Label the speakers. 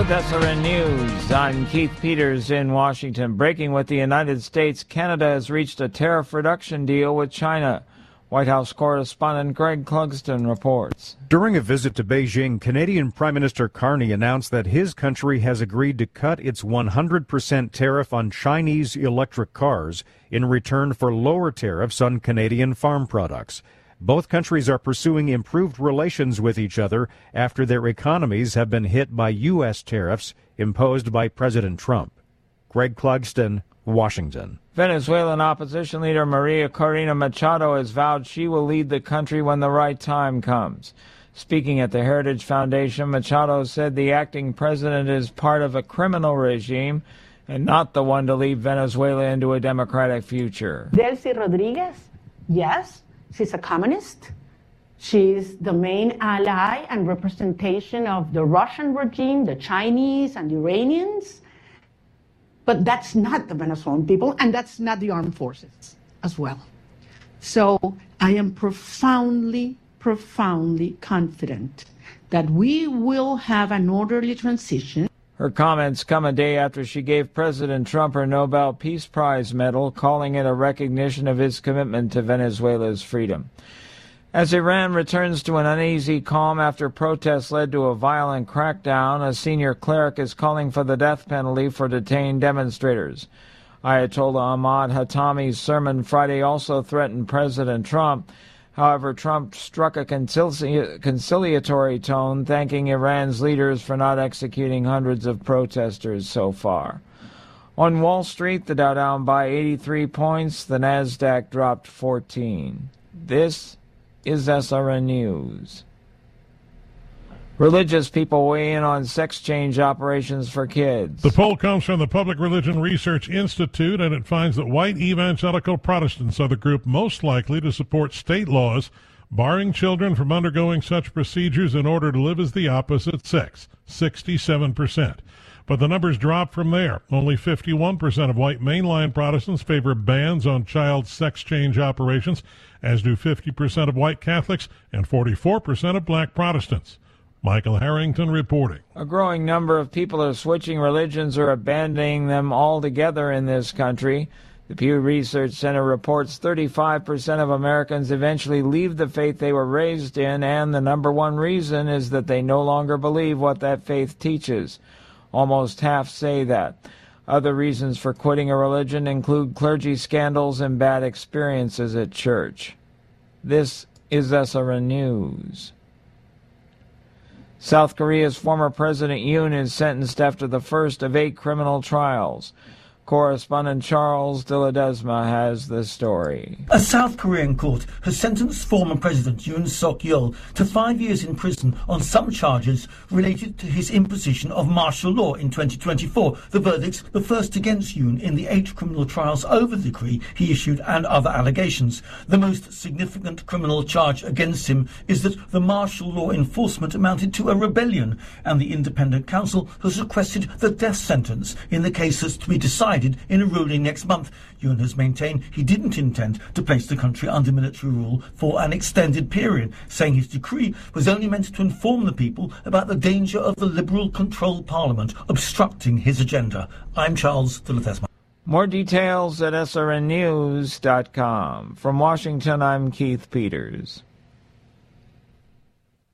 Speaker 1: SRN News. I'm Keith Peters in Washington. Breaking with the United States, Canada has reached a tariff reduction deal with China. White House correspondent Greg Clugston reports.
Speaker 2: During a visit to Beijing, Canadian Prime Minister Carney announced that his country has agreed to cut its 100% tariff on Chinese electric cars in return for lower tariffs on Canadian farm products. Both countries are pursuing improved relations with each other after their economies have been hit by U.S. tariffs imposed by President Trump. Greg Clugston, Washington.
Speaker 1: Venezuelan opposition leader Maria Corina Machado has vowed she will lead the country when the right time comes. Speaking at the Heritage Foundation, Machado said the acting president is part of a criminal regime and not the one to lead Venezuela into a democratic future.
Speaker 3: Delcy Rodriguez, yes, she's a communist. She's the main ally and representation of the Russian regime, the Chinese and the Iranians. But that's not the Venezuelan people, and that's not the armed forces as well. So I am profoundly, profoundly confident that we will have an orderly transition.
Speaker 1: Her comments come a day after she gave President Trump her Nobel Peace Prize medal, calling it a recognition of his commitment to Venezuela's freedom. As Iran returns to an uneasy calm after protests led to a violent crackdown, a senior cleric is calling for the death penalty for detained demonstrators. Ayatollah Ahmad Hatami's sermon Friday also threatened President Trump. However, Trump struck a conciliatory tone, thanking Iran's leaders for not executing hundreds of protesters so far. On Wall Street, the Dow down by 83 points, the Nasdaq dropped 14. This is SRN News. Religious people weigh in on sex change operations for kids.
Speaker 4: The poll comes from the Public Religion Research Institute, and it finds that white evangelical Protestants are the group most likely to support state laws barring children from undergoing such procedures in order to live as the opposite sex, 67%. But the numbers drop from there. Only 51% of white mainline Protestants favor bans on child sex change operations, as do 50% of white Catholics and 44% of black Protestants. Michael Harrington reporting.
Speaker 1: A growing number of people are switching religions or abandoning them altogether in this country. The Pew Research Center reports 35% of Americans eventually leave the faith they were raised in, and the number one reason is that they no longer believe what that faith teaches. Almost half say that. Other reasons for quitting a religion include clergy scandals and bad experiences at church. This is SRN News. South Korea's former President Yoon is sentenced after the first of 8 criminal trials. Correspondent Charles de Ledesma has the story.
Speaker 5: A South Korean court has sentenced former President Yoon Suk-yeol to 5 years in prison on some charges related to his imposition of martial law in 2024. The verdicts were first against Yoon in the 8 criminal trials over the decree he issued and other allegations. The most significant criminal charge against him is that the martial law enforcement amounted to a rebellion, and the independent counsel has requested the death sentence in the cases to be decided in a ruling next month. Yoon has maintained he didn't intend to place the country under military rule for an extended period, saying his decree was only meant to inform the people about the danger of the liberal-controlled parliament obstructing his agenda. I'm Charles de Ledesma.
Speaker 1: More details at srnnews.com. From Washington, I'm Keith Peters.